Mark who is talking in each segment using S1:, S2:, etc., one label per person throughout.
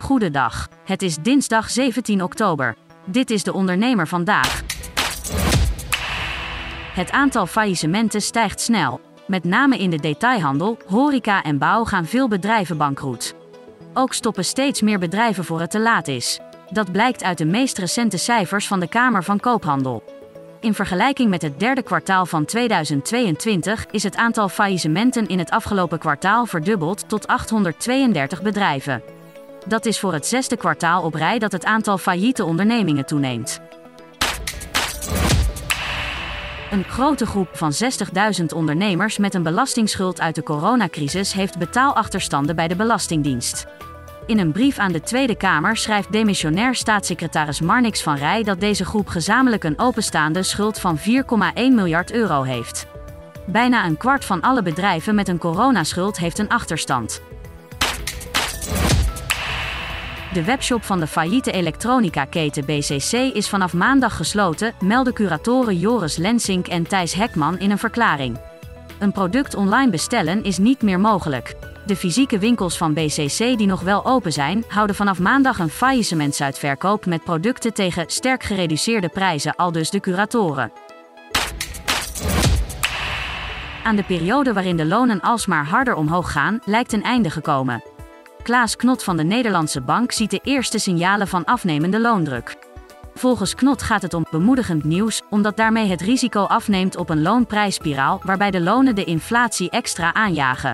S1: Goedendag. Het is dinsdag 17 oktober. Dit is de ondernemer vandaag. Het aantal faillissementen stijgt snel. Met name in de detailhandel, horeca en bouw gaan veel bedrijven bankroet. Ook stoppen steeds meer bedrijven voor het te laat is. Dat blijkt uit de meest recente cijfers van de Kamer van Koophandel. In vergelijking met het derde kwartaal van 2022 is het aantal faillissementen in het afgelopen kwartaal verdubbeld tot 832 bedrijven. Dat is voor het zesde kwartaal op rij dat het aantal failliete ondernemingen toeneemt. Een grote groep van 60.000 ondernemers met een belastingsschuld uit de coronacrisis heeft betaalachterstanden bij de Belastingdienst. In een brief aan de Tweede Kamer schrijft demissionair staatssecretaris Marnix van Rij dat deze groep gezamenlijk een openstaande schuld van 4,1 miljard euro heeft. Bijna een kwart van alle bedrijven met een coronaschuld heeft een achterstand. De webshop van de failliete elektronica-keten BCC is vanaf maandag gesloten, melden curatoren Joris Lensink en Thijs Hekman in een verklaring. Een product online bestellen is niet meer mogelijk. De fysieke winkels van BCC die nog wel open zijn, houden vanaf maandag een faillissementsuitverkoop met producten tegen sterk gereduceerde prijzen, aldus de curatoren. Aan de periode waarin de lonen alsmaar harder omhoog gaan, lijkt een einde gekomen. Klaas Knot van de Nederlandse Bank ziet de eerste signalen van afnemende loondruk. Volgens Knot gaat het om bemoedigend nieuws, omdat daarmee het risico afneemt op een loonprijsspiraal waarbij de lonen de inflatie extra aanjagen.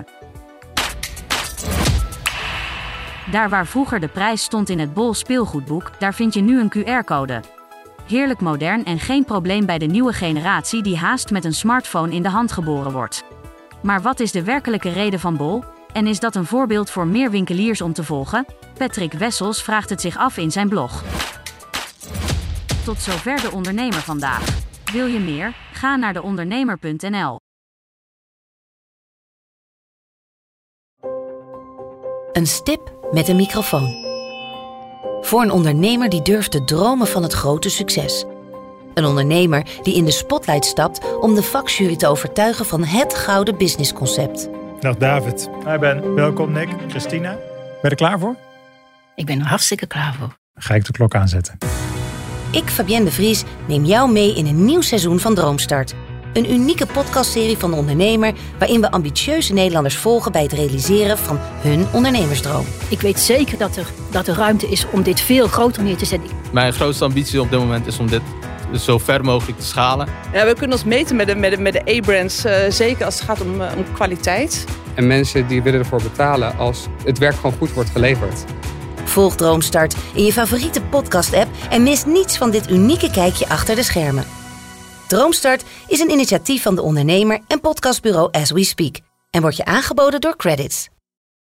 S1: Daar waar vroeger de prijs stond in het Bol speelgoedboek, daar vind je nu een QR-code. Heerlijk modern en geen probleem bij de nieuwe generatie die haast met een smartphone in de hand geboren wordt. Maar wat is de werkelijke reden van Bol? En is dat een voorbeeld voor meer winkeliers om te volgen? Patrick Wessels vraagt het zich af in zijn blog. Tot zover de ondernemer vandaag. Wil je meer? Ga naar deondernemer.nl.
S2: Een stip met een microfoon. Voor een ondernemer die durft te dromen van het grote succes. Een ondernemer die in de spotlight stapt om de vakjury te overtuigen van het gouden businessconcept.
S3: Dag David. Hi Ben. Welkom Nick. Christina. Ben je er klaar voor?
S4: Ik ben er hartstikke klaar voor.
S3: Dan ga ik de klok aanzetten.
S2: Ik, Fabienne de Vries, neem jou mee in een nieuw seizoen van Droomstart. Een unieke podcastserie van de ondernemer waarin we ambitieuze Nederlanders volgen bij het realiseren van hun ondernemersdroom.
S4: Ik weet zeker dat er ruimte is om dit veel groter neer te zetten.
S5: Mijn grootste ambitie op dit moment is om dit zo ver mogelijk te schalen.
S6: Ja, we kunnen ons meten met de A-brands, zeker als het gaat om kwaliteit.
S7: En mensen die willen ervoor betalen als het werk gewoon goed wordt geleverd.
S2: Volg Droomstart in je favoriete podcast-app en mis niets van dit unieke kijkje achter de schermen. Droomstart is een initiatief van de ondernemer en podcastbureau As We Speak en wordt je aangeboden door Credits.